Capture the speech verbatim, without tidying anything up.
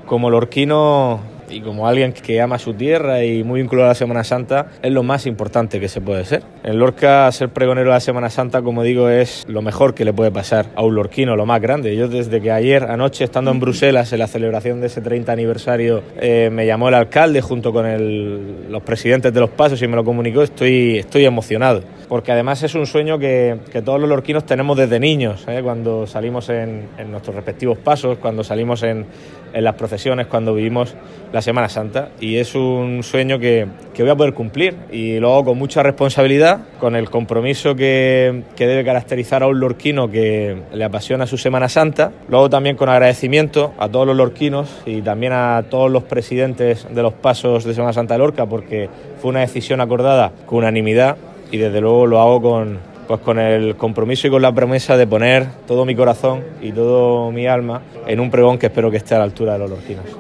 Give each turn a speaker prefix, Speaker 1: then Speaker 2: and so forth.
Speaker 1: como lorquino y como alguien que ama su tierra y muy vinculado a la Semana Santa, es lo más importante que se puede ser. En Lorca, ser pregonero de la Semana Santa, como digo, es lo mejor que le puede pasar a un lorquino, lo más grande. Yo desde que ayer anoche, estando en Bruselas en la celebración de ese treinta aniversario, eh, me llamó el alcalde junto con el, los presidentes de los pasos y me lo comunicó, estoy, estoy emocionado. Porque además es un sueño que, que todos los lorquinos tenemos desde niños, ¿eh? Cuando salimos en, en nuestros respectivos pasos, cuando salimos en, en las procesiones, cuando vivimos la Semana Santa, y es un sueño que, que voy a poder cumplir, y lo hago con mucha responsabilidad, con el compromiso que, que debe caracterizar a un lorquino que le apasiona su Semana Santa. Lo hago también con agradecimiento a todos los lorquinos y también a todos los presidentes de los pasos de Semana Santa de Lorca, porque fue una decisión acordada con unanimidad, y desde luego lo hago con, pues con el compromiso y con la promesa de poner todo mi corazón y todo mi alma en un pregón que espero que esté a la altura de los lorquinos.